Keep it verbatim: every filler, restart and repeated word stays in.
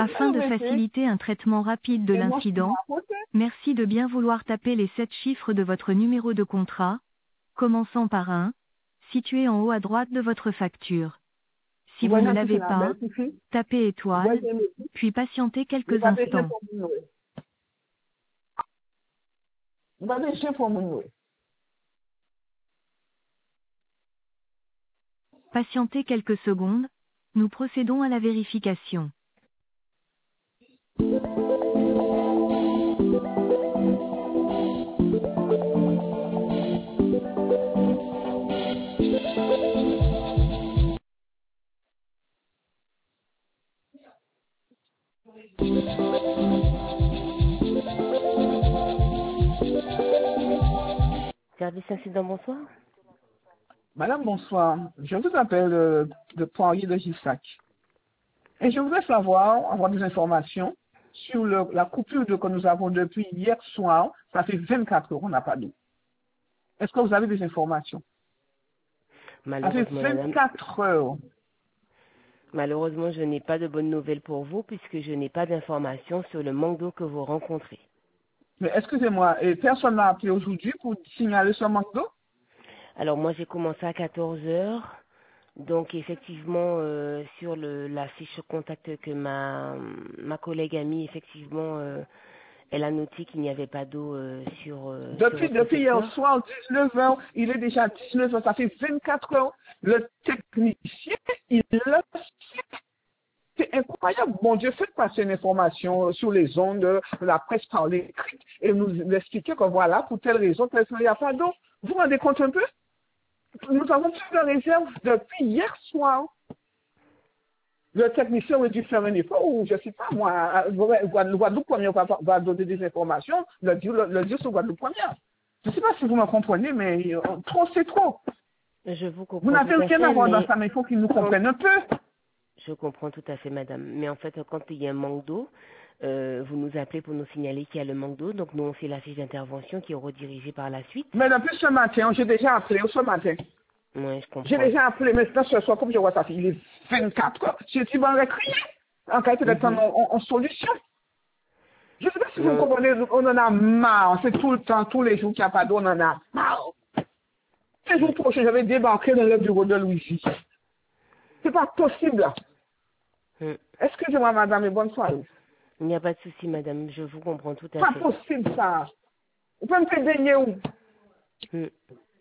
Afin de faciliter un traitement rapide de l'incident, merci de bien vouloir taper les sept chiffres de votre numéro de contrat, commençant par un, situé en haut à droite de votre facture. Si vous ne l'avez pas, tapez étoile, puis patientez quelques instants. Patientez quelques secondes, nous procédons à la vérification. Service incident, bonsoir. Madame, bonsoir. Je vous appelle euh, de Poirier de Gissac. Et je voudrais savoir, avoir des informations sur le- la coupure d'eau que nous avons depuis hier soir. Ça fait vingt-quatre heures qu'on n'a pas d'eau. Est-ce que vous avez des informations? Ça fait Malheureusement, madame, vingt-quatre heures. malheureusement, je n'ai pas de bonnes nouvelles pour vous puisque je n'ai pas d'informations sur le manque d'eau que vous rencontrez. Mais excusez-moi, et personne n'a appelé aujourd'hui pour signaler ce manque d'eau? Alors moi, j'ai commencé à quatorze heures. Donc effectivement, euh, sur le, la fiche contact que ma, ma collègue a mis, effectivement, euh, elle a noté qu'il n'y avait pas d'eau euh, sur, euh, sur Depuis, votre depuis hier secteur. soir, dix-neuf heures, il est déjà dix-neuf heures, ça fait vingt-quatre heures. Le technicien, il l'a fait. C'est incroyable. Bon Dieu, faites passer une information sur les ondes, de la presse par l'écrit, et nous expliquer que voilà, pour telle raison, telle raison, il n'y a pas d'eau. Vous vous rendez compte un peu? Nous avons plus de réserve depuis hier soir. Le technicien aurait dû faire un effort, ou je ne sais pas, moi, Guadeloupe Première va, va donner des informations, le dire, le, le dire sur Guadeloupe Première. Je ne sais pas si vous me comprenez, mais euh, trop, c'est trop. Je vous Vous comprends n'avez tout à rien à fait, voir dans mais ça, mais il faut qu'ils nous quand comprennent un peu. je comprends tout à fait, madame. Mais en fait, quand il y a un manque d'eau, euh, vous nous appelez pour nous signaler qu'il y a le manque d'eau. Donc nous, on fait la fiche d'intervention qui est redirigée par la suite. Mais depuis ce matin, j'ai déjà appelé, ce matin. Oui, je J'ai comprends. déjà appelé, maintenant ce soir, comme je vois ça, il est vingt-quatre heures. J'ai dit, bon, crier. En qualité d'être en, Mhm. en, en solution. Je ne sais pas si vous me Non, comprenez, on en a marre. C'est tout le temps, tous les jours qu'il n'y a pas d'eau, on en a marre. Un jour oui. prochain, je vais débarquer dans le bureau de Louis. C'est pas possible. Mm. Excusez-moi, madame, et bonne soirée. Il n'y a pas de souci, madame. Je vous comprends tout à Pas fait. possible, ça. Vous pouvez me faire baigner où? Mm.